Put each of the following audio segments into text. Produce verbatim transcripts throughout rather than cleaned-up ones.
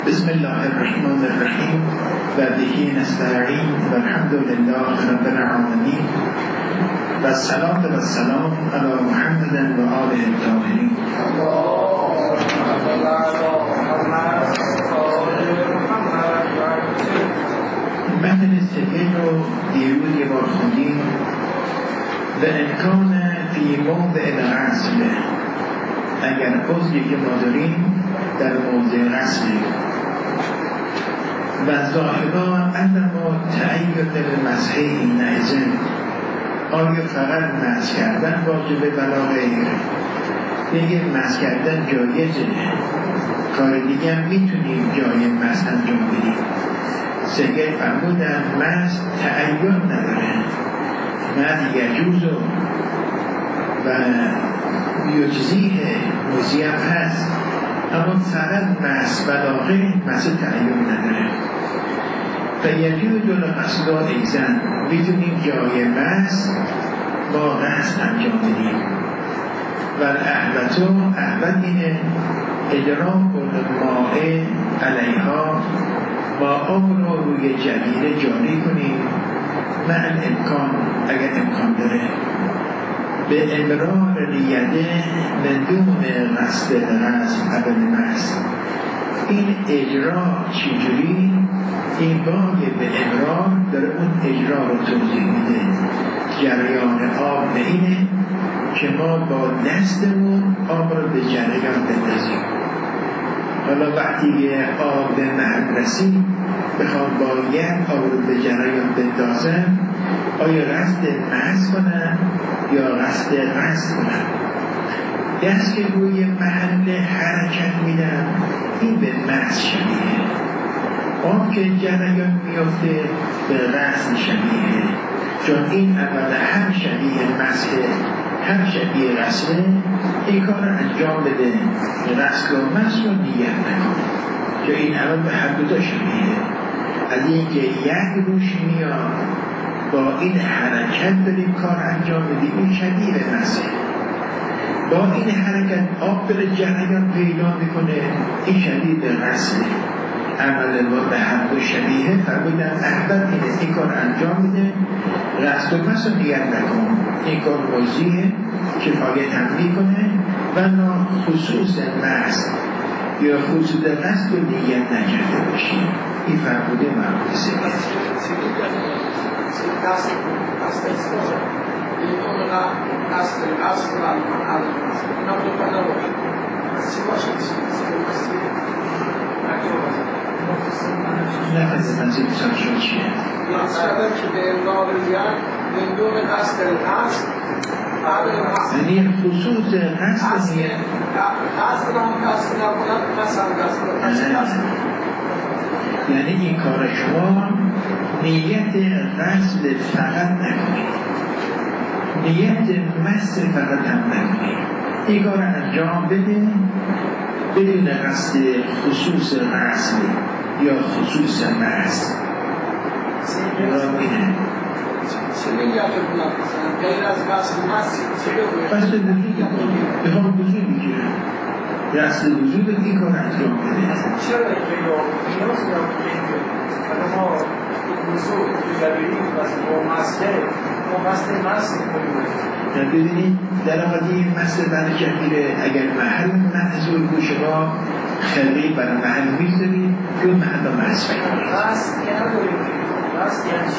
بسم الله الرحمن الرحیم و بهی نستعین و الحمد لله رب العالمین و الصلاة و السلام علی محمد و آله الطاهرین. متن سفید رو دیروز یه بار خوندیم. و امکان فی موضع الغسل، اگر عضوی که ما داریم در موضع غسل و ظاهرا انما تعیید مسح حینئذ، آیا فقط مسح کردن واجبه ولا غیر؟ بگه مسح کردن جایزه، کار دیگه هم میتونیم جای مسح انجام بدیم. سید فرمودن مسح تعیید نداره، نه یجوز و یجزیه موضوع هم هست، اما فقط مسح ولا غیر مسح تعیید نداره. و یجوز الغسل ایضا، میتونیم جای مسح با غسل انجام بدیم. و الاحوط احوط اینه ادراک الماء علیها، ما آب رو روی جبیره جاری کنیم مع الامکان، اگر امکان داره، به امرار لیده من دون غسل غسل قبل مسح. این اجرا چجوری؟ این باقی به امرار داره اون اجرا رو توضیح میده. جریان آب به اینه که ما با دستمون آب رو به جریان بندازیم. حالا وقتی آب به محل رسید بخوام با یک آب رو به جریان بندازم، آیا قصد مسح کنم یا قصد غسل کنم؟ دست که روی محل حرکت میدم این به مسح شبیه، آب که جریان میفته به غسل شبیه، چون این اول هم شبیه مسح هم شبیه غسله. این کار رو انجام بده، غسل و مسح رو نیت نکن، که این اول به هر دو تا شبیه. از اینکه یک روش میاد با این حرکت بریم کار انجام بدیم، این شبیه مسح. با این حرکت آب بره جریان پیدا میکنه، این شبیه به غسله. عمل ما به هر دو شبیه. فرمودن احبت اینه، این کار انجام میده، غسل و مسح نیت نکن، این کار موضیه کفایت هم میکنه و نا خصوص مسح یا خصوص غسل رو نیت نکرده باشیم. این فرموده مربوط سید نفذ تنظیم سرشون چیه؟ مقصدم که به امرار لیت من دون غسل غسل یعنی خصوص غسل نیت غسل هم غسل نکنم، مثلا غسل یعنی این کار شما نیت غسل فقط نکنید، نیت مسح فقط هم نکنید. این کار انجام بده بدون قصد خصوص غسل یا خصوص مسح. را بینه چه نیت کنم؟ غیر از غسل مسح چه بگوید؟ غسل وجود کنید، بخوام وجود میگیره، غسل وجود این کار انجام بده. چرا که یا نیاز دارم که ما وضوع جبیریم با مسئله با مسئله مسئله کنیم؟ ببینید در آقایی مسئله برای جبیره اگر محل محضور گوشه با خلقی برای محل میذاریم که اون محل با مسئله کنید. مسئله که نداریم، مسئله یعنی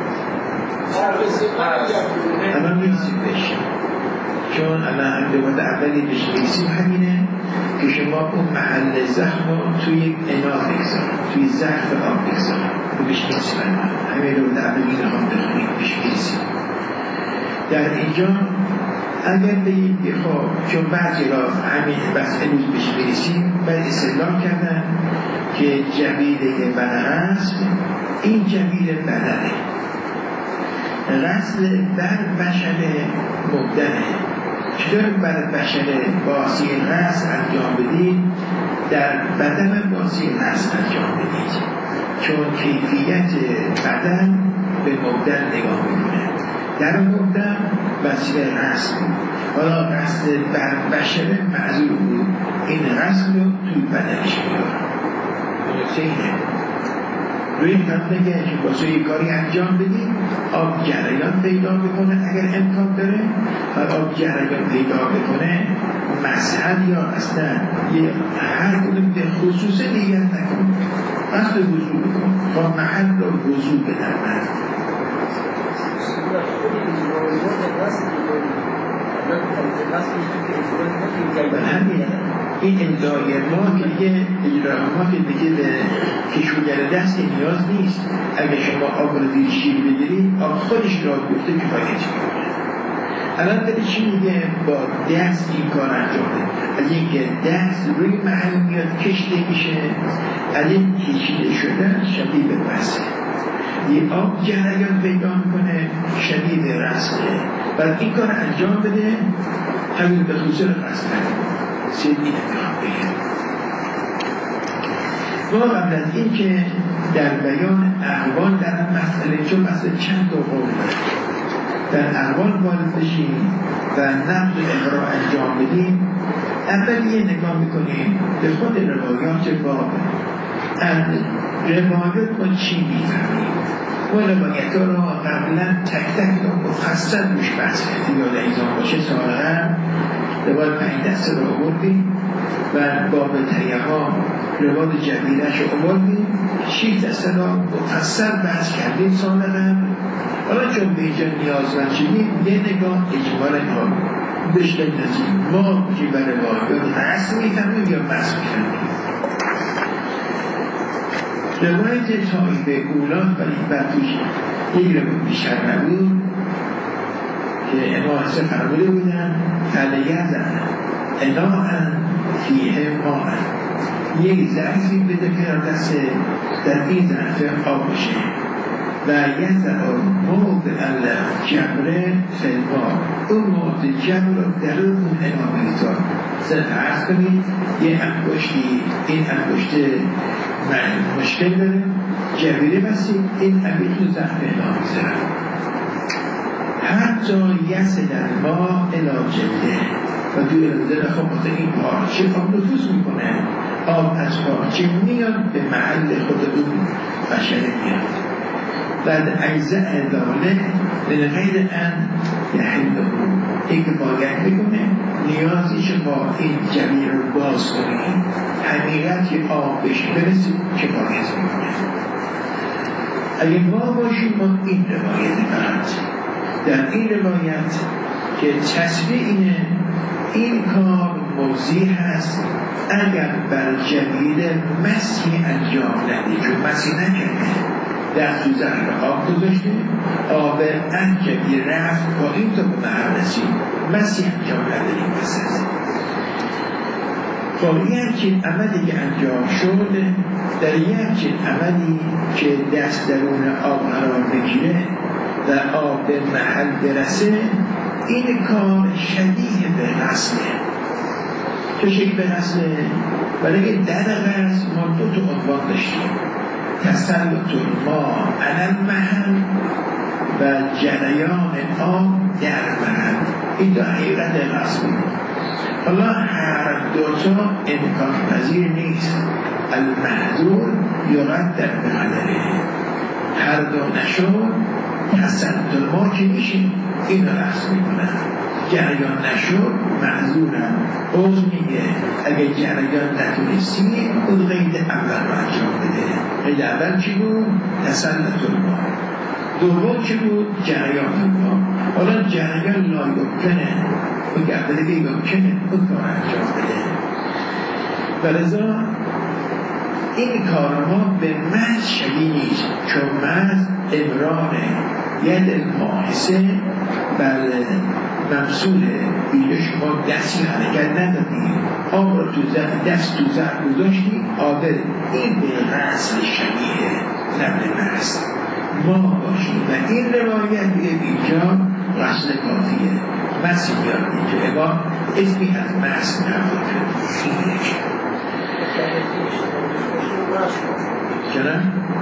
چی؟ الان میرسیم بشیم، چون الان اندوات اولی بشنیسیم همینه که شما اون محل زخم رو توی یک انا بگذارم، توی زخم آب بگذارم رو بشنیسیم. همین رو در اولی رو هم بخونیم بشنیسیم. در اینجا اگر بگید خب چون بعضی را همین بس امروز بشنیسیم باید استدلال کردن که جبیره بدن هست، این جبیره بدنه، غسل بر بشر مبدنه. چطور بر بشر باسی غسل انجام بدید؟ در بدن باسی غسل انجام بدید، چون کیفیت بدن به مبدن نگاه میکنه. در مبدن وسیله غسل، حالا غسل بر بشر معذور بود، این غسل رو توی بدنش میاد. نکته اینه روی هم بگه که واسه یک کاری انجام بدید آب جریان پیدا بکنه اگر امکان داره و آب جریان پیدا بکنه مذهب یا اصلا یه هر کدوم به خصوص دیگر نکن قصد وضوع بکن تا محل را وضوع بدرمد و همین این ادعای ما که دیگه اجرای ما که دیگه به کشوگر دست نیاز نیست. اگه شما آب رو زیر شیر بگیرید آب خودش را گفته کفایت میکنه. الان داره چی میگه؟ با دست این کار انجام بده. از اینکه دست روی محل میاد کشیده میشه، از این کشیده شدن شدید وصله، یه آب جریان پیدا میکنه شدید رسله. بعد این کار انجام بده همین به خصوص رسله سیدی نمیخوام بگم. ما قبل از این که در بیان احوال در این مسئله، چون مسئله چند تا قول در احوال وارد بشیم و نقد اقرار انجام بدیم، اول یه نگاه میکنیم به خود روایات باب. از روایات ما چی میفهمیم؟ ما روایت ها را قبلا تک تک را مفصل روش بحث کردیم. یا ایزان باشه سالها روایت پنج دسته را آوردیم و باب تریها روایت جبیرش را آوردیم، شیش دسته را مفصل بحث کردیم سالها. حالا چون به اینجا نیازمند شدیم یه نگاه اجمال اینها بشته نزیم. ما که برای روایات رسم میفهمیم یا بحث میفهمیم. روایت طایفه اولا ولی برتوش یک روایت بیشتر نبود که امام حسن فرموده بودن فلیزن اناعن فیه ماعن، یک ظرفی بده که دست در این ظرف آب بشه و یزن موضع الجمره فلما، اون موضع جمره در اون انامه ایزان صرف عرض کنید یه انگشتی، این انگشت مشکل داره جبیره بسید، این انگشت رو زخم انامه ایزان حتی یس در ما الاجده و دوی رزده خواهد این پارچه آب نفوذ میکنه، آب از پارچه میاد به محل خود اون بشره میاد. بعد اجزاء داله لغیر ان یحله، این که باید بکنه نیازیش با این جبیر رو باز کنیم حقیقت که آب بهش برسید که باید میکنه. اگه ما باشیم ما این روایت فقط در این روایت که تصویه اینه این کار موضیح هست اگر بر جبیر مسیح انجام نده، چون مسیح نکنه در تو زهر آب گذاشته، آب انجبی رفت با این تا به محل رسید، مسیح انجام نداریم بسید. خب یه همچین عملی که انجام شد در یه همچین عملی که دست درون آب قرار بگیره و آب به محل برسه، این کار شبیه به غسله. چه شکل به غسله؟ ولی در غسل ما دو تا عنوان داشتیم، تسلط ما علی المحل و جریان آب در محل. این دو حقیقت غسل. حالا هر دوتا امکان پذیر نیست، المحضور یرد در محله. هر دو نشد تسلط ما که میشه این رو غسل میکنن، جریان نشد محضورم اوز میگه اگه جریان نتونستی اون قید اول رو انجام بده. قید اول چی بود؟ تسلط ما. دوم چی بود؟ جریان ما. حالا جریان نایمکنه و گرده که یمکنه اون کار انجام بده. ولذا این کار ما به محض شبیه نیست، چون محض امرانه ید الماحسه بر ممسول بیده شما دستی حرکت ندادیم، آب را تو زد دست تو زد گذاشتیم آبر، این به غسل شبیه نبه محض ما باشیم و این روایت به اینجا غسل کافیه. مسیح بیاد اینجا اما اسمی از محض نبود اینه چرا؟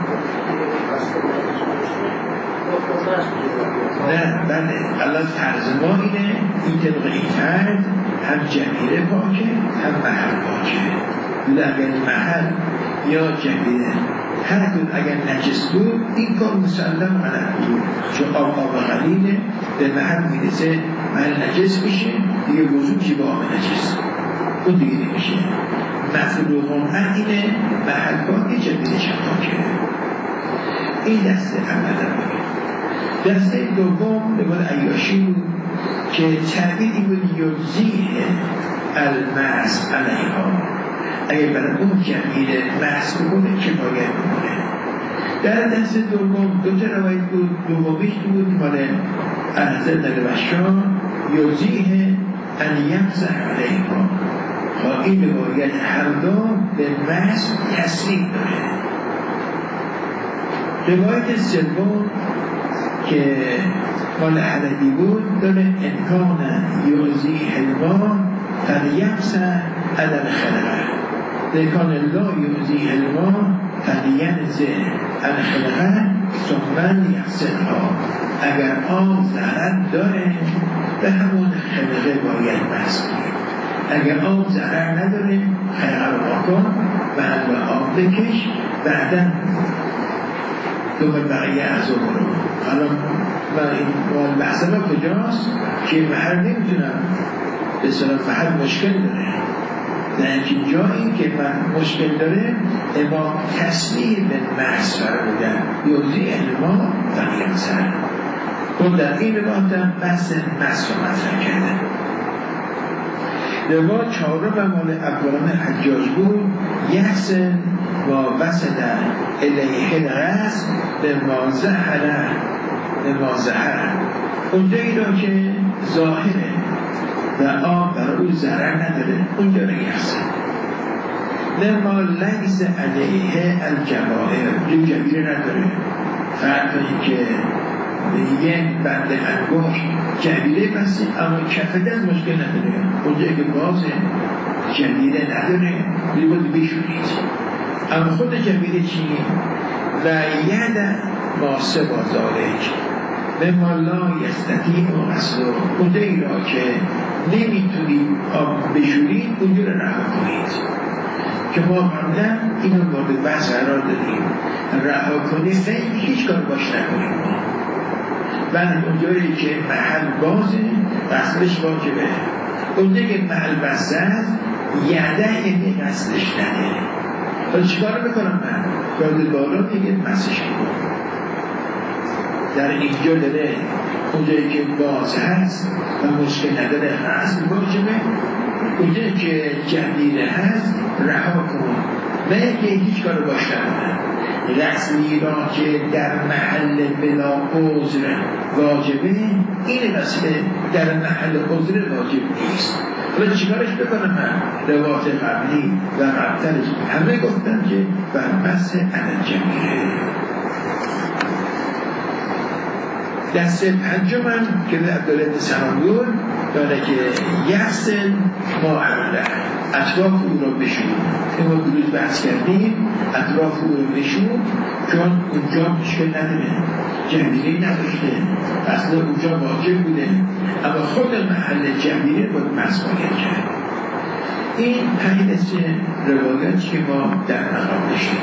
نه بله الان طرز ما اینه، این طبقه این طرز هم جمیره پاکه هم محل پاکه. لگه محل یا جبیره هر دون اگر نجس بود این کار مسلم غلط بود، چون آب آب قلیله به محل میرسه محل نجس میشه دیگه وضو میشه با آب نجس اون دیگه نمیشه. مفروض قمعن اینه محل پاکی جبیره شفاکه. این دسته اول رو دسته دوم به قول عیاشی بود که تعبیر این بود یوزیه المعص علیها، اگر برای اون جمیل معص بکنه کفایت بکنه. در دست دوم دو تا روایت بود، دومیش بود مال حضرت نلوشان یوزیه ان یمسح علیها، این روایت هر دو به معص تصریح داره. روایت سوم که مال حلبی بود داره امکان یوزی حلما فلیمسح علی الخلقه، امکان لا یوزی حلما فلینزه علی الخلقه ثم یغسلها، اگر آب ضرر داره به همون خلقه باید مسح کنید، اگر آب ضرر نداره خلقه رو واکن و هم آب بکش بعدا دوباره بقیه اعضا رو. حالا من بحث ما کجاست که محل نمیتونم به صلاح محل مشکل داره، در اینکه جایی که من مشکل داره اما تصمیح به محض فرمودن یوزی علما فقیم سر و در این روایت هم بحث محض رو مطرح کرده. روایت چهارم مال عبدالله حجاج بود یحسن و وسط الیه الغسل به مازحره به مازحره، اونجایی را که ظاهره و آب برای او ضرر نداره اونجا را یحسن. لما لیس علیه الجواهر، این جبیره نداره، فرق کنید که یک بند انگشت جبیره بسید اما کف دست مشکل نداره، اونجایی که بازه جبیره نداره باید بشورید. اما خود جبیره چی؟ و ید ماسه بازارک لما لا یستطیع و غسله، اونجایی را که نمیتونید آب بشورید اونجا را رها کنید که ما قبلا اینو مورد بحث قرار دادیم، رها کنید نه هیچ کار باش نکنید. بعد اونجایی که محل بازه غسلش واجبه، اونجایی که محل بسته است یده یعنی غسلش نده. حالا چیکار میکنم من؟ باید بالا میگه مسش کنم. در اینجا داره اونجایی که باز هست و مشکل نداره غسل واجبه، اونجایی که جبیره هست رها کن، نه که هیچ کار باش نکنم. غسلی را که در محل بلا عذر واجبه این وسیله در محل عذر واجب نیست. حالا چیکارش بکنم من؟ روایت قبلی و قبلترش همه گفتن که بر مسح علی الجبیره. دست پنجم هم که عبدالله بن سلام بود داره که یحسن ما عمله، اطراف او را بشون که ما بروز بحث کردیم، اطراف او را بشون چون اونجا مشکل نداره، جبیره نداشته، اصلا اونجا واجب بوده، اما خود محل جبیره باید مسح باید کرد. این پنج دسته روایت که ما در مقام داشتیم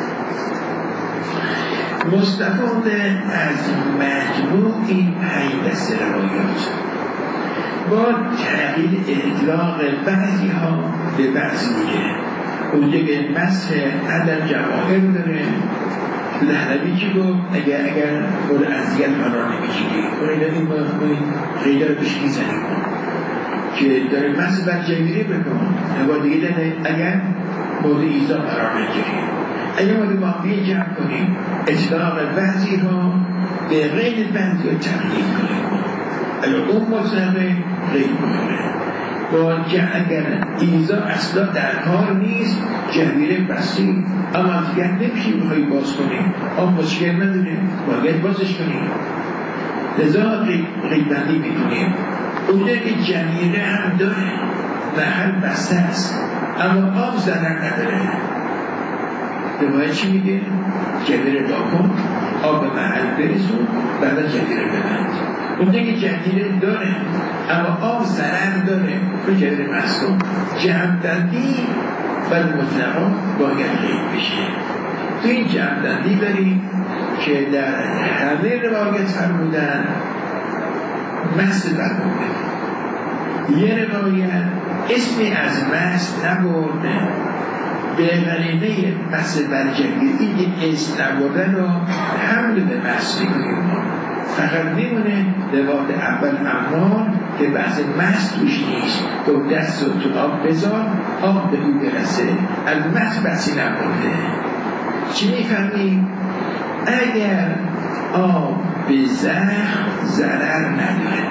مستفاده از مجموع این پنج دسته روایات با تغییر اطلاق بعضی ها به بعضی دیگه. اونجا که مسح عدم جواهر داره لحظی چی گفت اگر اگر مورد اذیت قرار نمیگیری اون اگر این غیده رو بهش میزنیم که داره مسح بر جبیره بکن اما دیگه داره اگر مورد ایزا قرار نگیری. اگر ما رو واقعی جمع کنیم اطلاق بعضی ها به غیر بعضی ها تغییر کنیم، اگر اون مطلقه غیر کنه با اگر ایزا اصلا در کار نیست جبیره بسید اما اگر نمیشه بخوایی باز کنیم آن مشکل نداریم باید بازش کنیم، لذا غیبندی میکنیم. اونجا که جبیره هم داره محل بسته است اما آب ضرر نداره به باید چی میگه؟ جبیره داکن آب به محل برسون بعد جبیره ببند. اونجا که جبیره داره اما آب ضرر داره رو جبیره مسکن جمع دردی بعد مطلقا باید غیب بشه. تو این جمع‌بندی داریم که در همه روایت فرمودن مست فرموده. یه روایت اسمی از مست نبرده، به غریبه مست برجنگی این اسم نبرده رو حمل به مست میکنیم. فقط میمونه روایت اول عمار که بعض مست توش نیست، تو دست رو تو آب بذار آب به او برسه، از مست بسی نبرده. چی میفهمیم؟ اگر آب به زخم ضرر نداره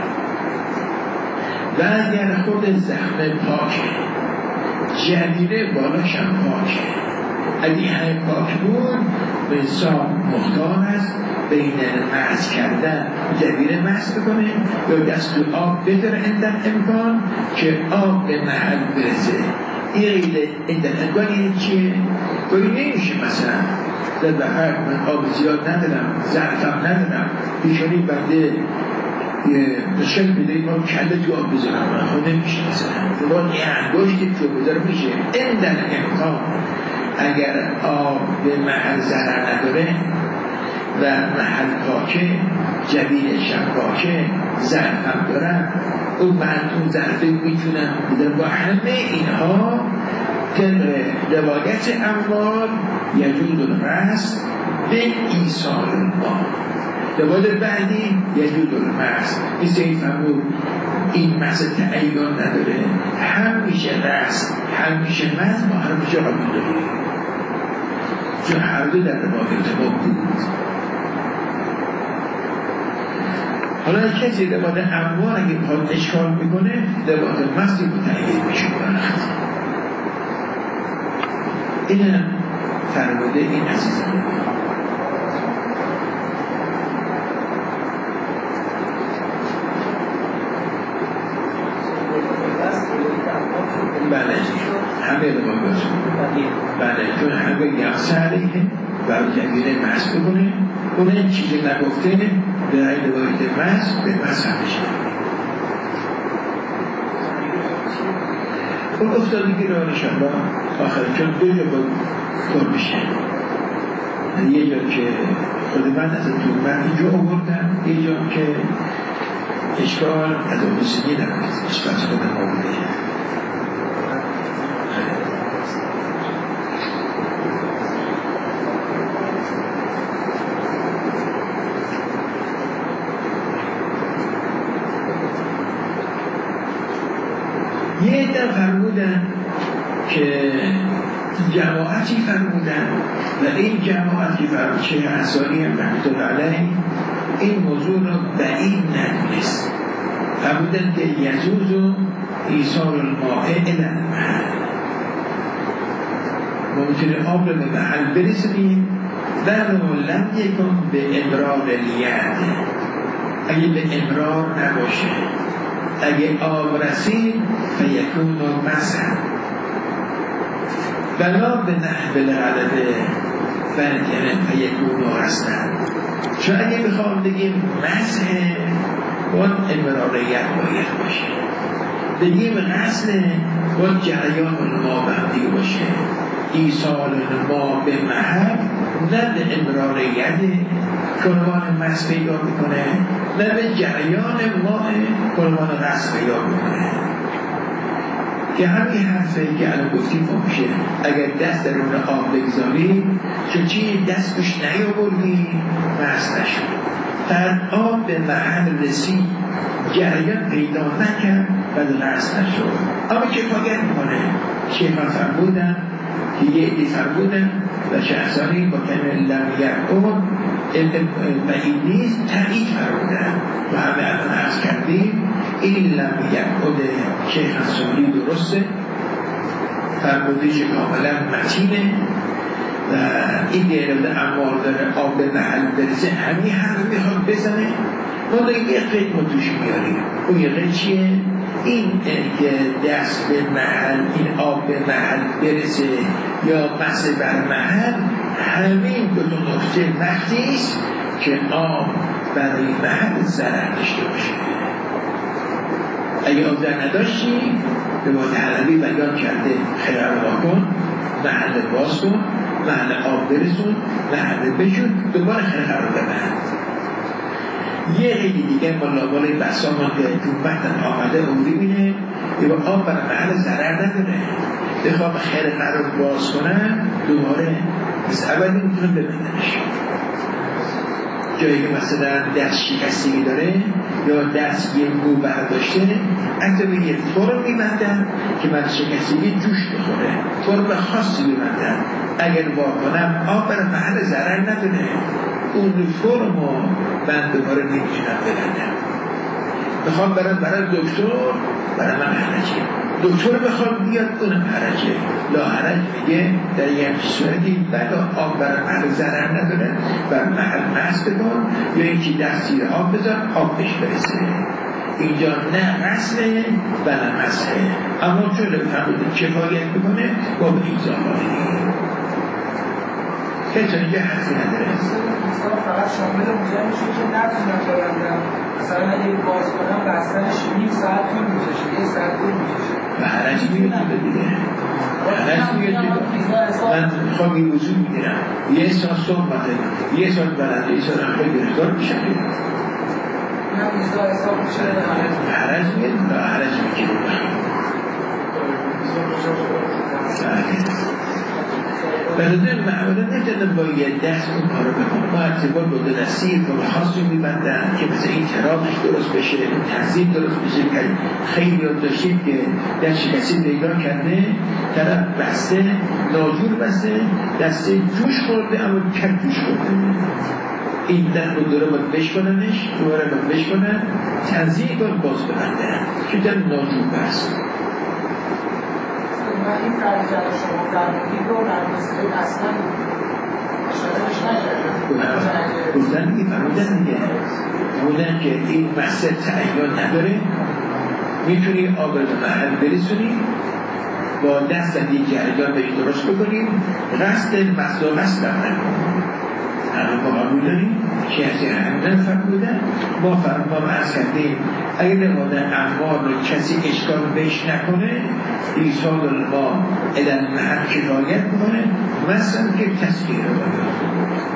و اگر خود زخم پاکه، جبیره بالاشم پاکه، اگه همه پاک بود انسان مختار است بین مست کردن جبیره مست بکنه یا دست تو آب بذاره اندر امکان که آب به محل برسه. این اندر امکان یعنی چیه؟ گویی نمیشه مثلا در بخیر من آب زیاد ندارم، ظرفم ندارم، بیشاری بنده مشکل بدهی ما کله تو آب بذارم، من خود نمیشه مثلا باید این انگاشتی تو بذارم میشه. این در امکان اگر آب به محل ضرر نداره و محل پاکه، جبیرش هم پاکه، ظرف هم دارم، اون من اون ظرفه میتونم بودم. با همه اینها طبق روایت عمار یجوز الرست به ایصال ما. روایت بعدی یجوز الرست مثل این فرمود این مست تعیین نداره، هم میشه رست هم میشه مست، ما هر میشه قبول داریم چون هر دو در روایت ما بود. حالا کسی روایت عمار اگه پاد اشکال میکنه روایت مستی متعیین میشه برخت. این هم فرموده این عزیزان. بله همه روایت بله چون همه یخصه علیه و جبیره مست بکنه اونه چیزی نگفته به روایت مست به مست همشه. اون افتادگی رو انشاءالله آخر چون دو جا با کار میشه. یه جا که خود من از تو من اینجا آوردم، یه جا که اشکال از اون بسیدی نمید اشکال از خودم آورده. یه عده فرمودن که جماعتی فرمودن و این جماعتی فرمود چه انصاری هم رحمت الله علیه این موضوع را بعید ندونست. فرمودن که یجوز و ایصال الماء الی المحل، ما میتونیم آب رو به محل برسونیم ولو لم یکن به امرار الید، اگه به امرار نباشه، اگه آب رسید فیکون و مسح بلا به نحو الغلبه فرجنه فیکون و رسن. چون اگه بخوام بگیم مسح باید امراریت باید باشه، بگیم غسل باید جریان ما به هم دیگه باشه. ایصال ما به محل نه به امراریت کنوان مسح پیدا میکنه نه به جریان ما کنوان غسل پیدا میکنه. که همین حرفه که الان گفتیم میشه اگر دست در اون آب بگذاری چون چی دست بش نیاوردی مسح نشد، در آب به محل رسید جریان پیدا نکرد و مسح نشد. اما که فاگر میکنه شیخان فرمودن که یه عدی فرمودن و شخصانی با کلمه لم یکن بعید نیست تایید فرمودن و همه الان عرض کردیم این لم یکن شیخ سوری درسته فرمودش کاملا متینه و این دیرده امار داره آب به محل برسه همین حرف میخواد بزنه. ما داریم یه قید ما توش میاریم. اون یه قید چیه؟ این که دست به محل این آب به محل برسه یا مسح بر محل همین دو تا نکته وقتی است که آب برای محل ضرر داشته باشه. اگه آب ضرر نداشتی به وقت حلبی بیان کرده خیلی رو کن محل باز کن، محل آب برسون، محل بشون، دوباره خیلی قرار ببند. یه خیلی دیگه ما لابالای بسا ما که تو متن آمده عمری بینه یه با آب برای محل ضرر نداره، بخواب خیلی قرار باز کنن دوباره مثل اولی میتونم ببندنش. جایی که مثلا دست شکستگی داره یا دست یه مو برداشته حتی به یه فرم میبندن که من شکستگی جوش بخوره، فرم خاصی میبندن، اگر واکنم آب برای محل ضرر نداره اون فرم رو من دوباره نمیتونم ببندم. بخوام برای برای دکتر برای من حرجه، دکتر بخوام بیاد اونم حرجه، لا حرج میگه در یک صورتی بعد آب برای محل ضرر نداره بر محل مست بکن یا اینکه دستی آب بذار آب بهش برسه. اینجا نه غسله و نه مسحه، اما چون فرموده کفایت بکنه با به این زامانه کسی اینجا حرفی نداره. مثلا فقط شامل اونجا میشه که نتونم ببندم، مثلا اگه باز کنم بستنش نیم ساعت طول میکشه، یه ساعت طول میکشه و حرج میگه دیگه، حرج میگه دیگه. من میخوام این وضوع میگیرم یه ساعت صبح مده یه ساعت بلنده یه ساعت خیلی گرفتار میشه که حرج میگه و حرج میگه بلدن معمولا نجدن باید دست اون کارو بکنه، ما اعتبار با دستی کار خاصی میبندن که مثل این ترابش درست بشه، این تنظیم درست بشه. خیلی یاد داشتید که دست شکستی پیدا کرده، طرف بسته ناجور بسته، دسته جوش خورده اما کم جوش خورده، این در رو دوره باید بشکننش، دوباره باید بشکنن، تنظیم باید باز ببندن که در ناجور بست. من این فرض از شما فرمودید رو در مسئله اصلا اشارهش نکردم. گفتن دیگه فرمودن دیگه فرمودن که این مسئله تعیین نداره، میتونی آب رو محل برسونی با دست یک جریان بهش درست بکنیم، قصد مسئله قصد نکنیم. همه ما قبول داریم که از این همدن فرمودن ما فرمودن از کردیم اگر نماده اموال رو کسی اشکال بهش نکنه ایسال ما ادن محل کفایت بکنه مثلا که تصویر رو باید.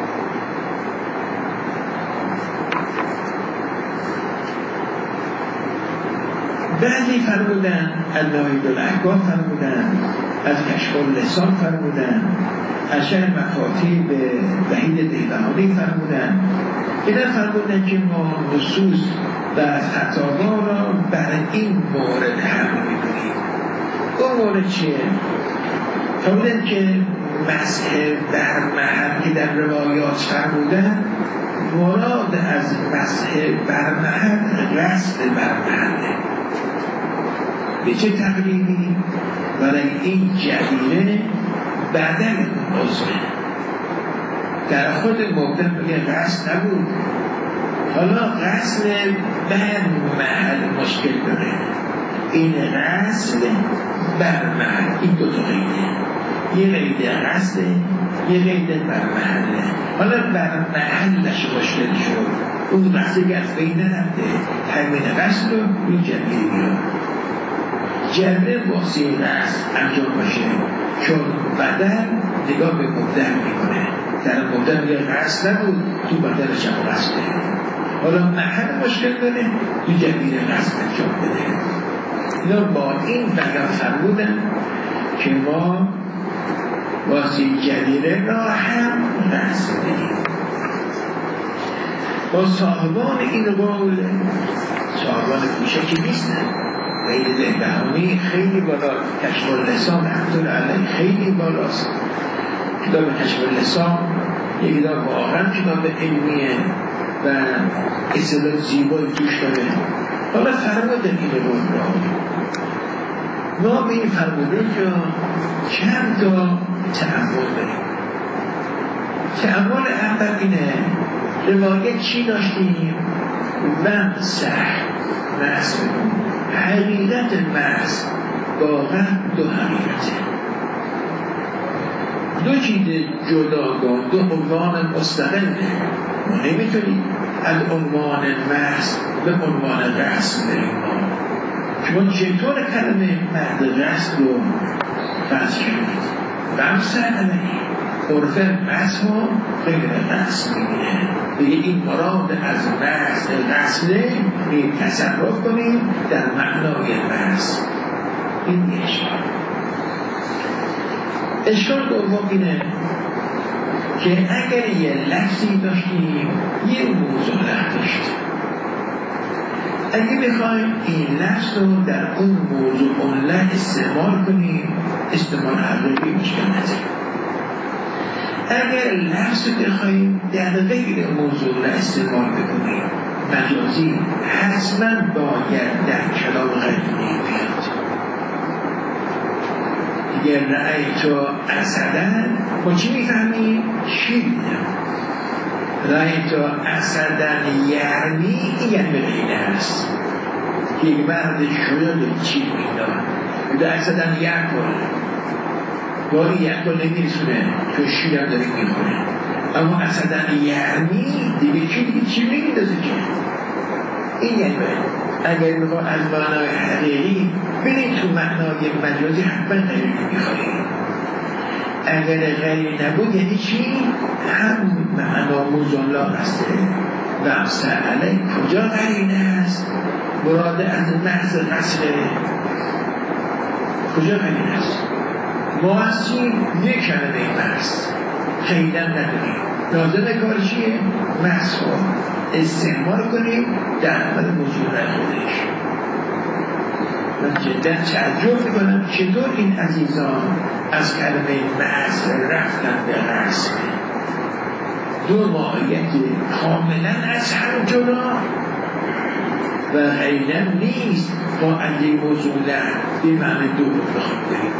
بعضی فرمودن از نوید الاحکام فرمودن، از کشف اللسان فرمودن، از شرح مفاتیح به وحید دهبهانی فرمودن. اینا فرمودن که ما نصوص و فتاوا را برای این مورد حمل می‌کنیم. اون مورد چیه؟ فرمودن که مسح بر محل که در روایات فرمودن مراد از مسح بر محل غسل بر محله. به چه تقریبی؟ برای این جبیره بدن عضوه در خود مبدن بگه غسل نبود، حالا غسل بر محل مشکل داره. این غسل بر محل این دو تا قیده، یه قیده غسل یه قیده بر محله. حالا بر محلش مشکل شد، اون غسل که از بین نرفته، همین غسل رو این جبیره بیاد جبه واسه غسل انجام باشه، چون بدن نگاه به مبدن میکنه، در مبدن میگه غسل نبود تو بدن شما غسله، حالا محل مشکل داره تو جبیره غسل انجام بده. اینا با این بیان فرمودن که ما واسه جبیره را هم غسل بدیم. با صاحبان این قول صاحبان کوچکی نیستن، غیر دهبهانی خیلی بالا، کشف اللسان رحمت علیه خیلی بالاست. کتاب کشف اللسان یک کتاب واقعا کتاب علمیه و اصطلاح زیبایی توش داره. حالا فرمودن این قول را ما به این فرمودن که چند تا تأمل داریم. تأمل اول اینه روایت چی داشتیم؟ ممسح مسح. حقیقت مسح واقعا دو حقیقته، دو چیز جداگانه، دو عنوان مستقله. ما نمیتونیم از عنوان مسح به عنوان غسل بریم. چون چطور کلمه مرد غسل رو فرض کنید؟ بمسه علیه عرف مسح و غیر مسح میگه دیگه این مراد از مسح غسله می تصرف کنیم در معنای مسح. این اشکال. اشکال دوم اینه که اگر یه لفظی داشتیم یه موضوع داشتیم، اگه بخوایم این لفظ رو در اون موضوع اونله استعمال کنیم استعمال حقیقی مشکل نداریم. اگر لفظ رو بخوایم در غیر موضوع استعمال بکنیم مجازی حتما باید در کلام غیری بیاد. اگر رأی تو اسدن با چی میفهمیم؟ شیریم. رأی تو اسدن یعنی این یعنی غیره هست که یک مرد شده دو چی میدان بوده اسدن یکل با این یکل نمیرسونه تو شیرم داری میخونه، اما اسدن یعنی دیگه چی دیگه چی نمیدازه که این یعنی باید. اگر بخوا از معنای حقیقی بریم تو معنای مجازی حتما غیری میخواهیم. اگر غیری نبود یعنی چی؟ هم معنا موزالله هسته و امسه علی کجا غیری هست؟ مراد از محض غسله کجا غیری هست؟ ما هستیم یک کلمه محض خیلی نداریم، لازمه کار چیه؟ محض استعمال کنیم در حال موضوع خودش. من جدا تعجب میکنم چطور این عزیزان از کلمه محض رفتن به رسم دو ماهیت کاملا از هم جدا و غیرم نیست با اندی موضوع به معنی دو رو بخواد بریم.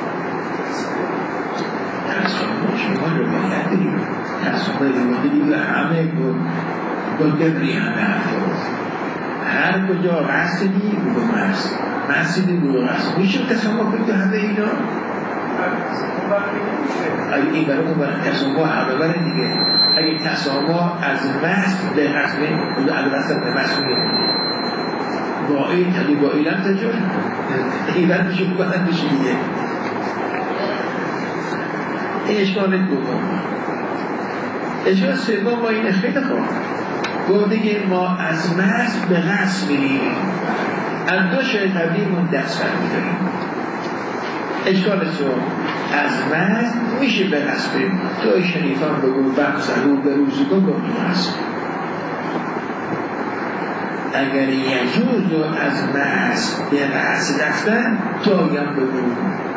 تصامه شما روایت داریم، تصامه روایت داریم و همه با دبری همه حرفاز هر کجا رستی بگو مرس مرسی بگو رست میشه تصامه بگو همه اینا اگه این برای اون برای تصامه همه برای دیگه اگه تصامه از مرس به رسمه بگو البسته به مرس میگه با این تقی با ایلم تجور ایلم میشه بگوهن بشه دیگه. این اشکال دوم. اشکال سوم با این خیلی خوب گفته که ما از مرز به غصب میریم، از دو شای قبلیمون دست بر میداریم. اشکال سوم از مرز میشه به غصب بریم. تو شریفان بگو بخصلو به روزگو بگو غصب. اگر یجوز رو از مرز به غصب رفتن تایم بگو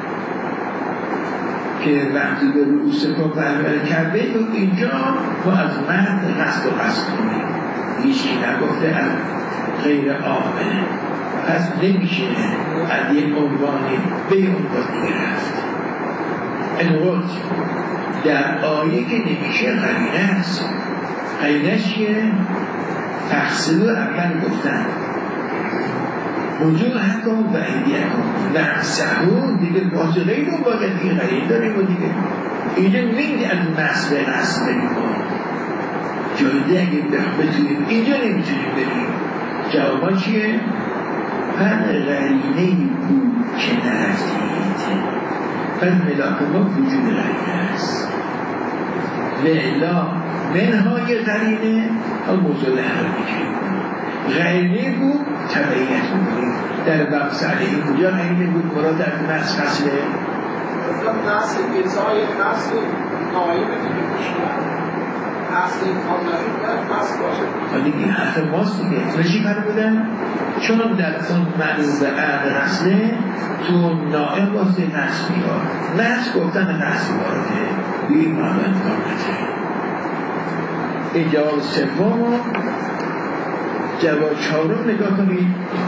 که وقتی به رؤوس کن بربر کرده تو اینجا ما از مرد غصب و غصب کنیم هیچی نگفته از غیر آمنه پس نمیشه از یک عنوانی به عنوان دیگه رفت. انقدر در آیه که نمیشه قرینه است. قرینه چیه؟ تقصیل رو اول گفتن وجود حکم و ایدی حکم و سهون دیگه واجقه رو باید دیگه غیر داریم و دیگه اینجا نمیده از مصر غصب بریم جایده اگه بتونیم اینجا نمیتونیم بریم. جوابا چیه؟ هر غرینه بود که نرفتید پس ملاک ما وجود غرینه است و الا منهای غرینه هم موضوع لحظه میکنیم غیره بود تبعیت میکنیم در بحث علیه کجا غیره بود مراد از نفس فصله نفس ازای نفس نایمه دیگه بشید نفس این خوانداری باید نفس باشه دیگه حرف ماست دیگه رژی پر بودن چون در اون معروض عرض رسله تو نائم واسه نفس میاد نفس گفتن نفس وارده دیگه معنی انتقام نتره. این جواب سوم جواب چهارم نگاه کنید.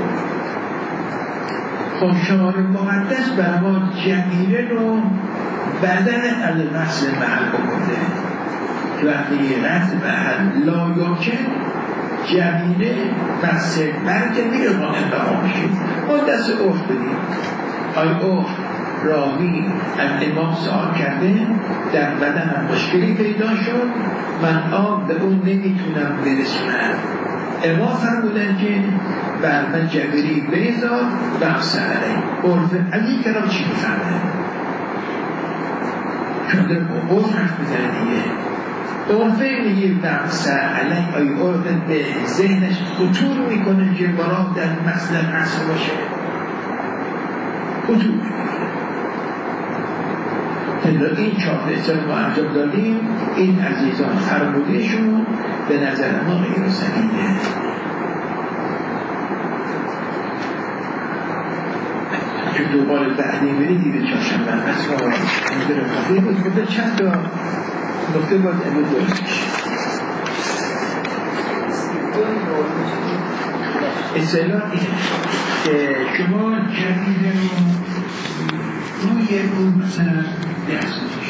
خب شمار مقدس بر ما جمیره رو بدن از نفس محل بکنده که وقتی رفت محل لا یمکن جمیره بس مرگ میره قانم بها میشه ما دست اخت بدیم. آی اخت راوی از امام سوال کرده در بدنم مشکلی پیدا شد من آب به اون نمیتونم برسونم. امام فرمودن که بر من جبری بریزاد بخصه علی عرف علی کرام چی میفرمه چون داره با عرف حرف میزنه دیگه. عرفه میگه نفس علیه آی عرف به ذهنش خطور میکنه که برای در مثل اصل باشه، خطور میکنه. این چهار احسان ما انجام دادیم، این عزیزان فرمودهشون به نظر ما غیر صحیحه. چون دوباره بعدی بری دیده چهارشنبه اصلا مدر فقیه بود بوده چند تا نقطه باید امید دارستش. اصطلاح اینه که شما جدیده رو روی اون مثلا درست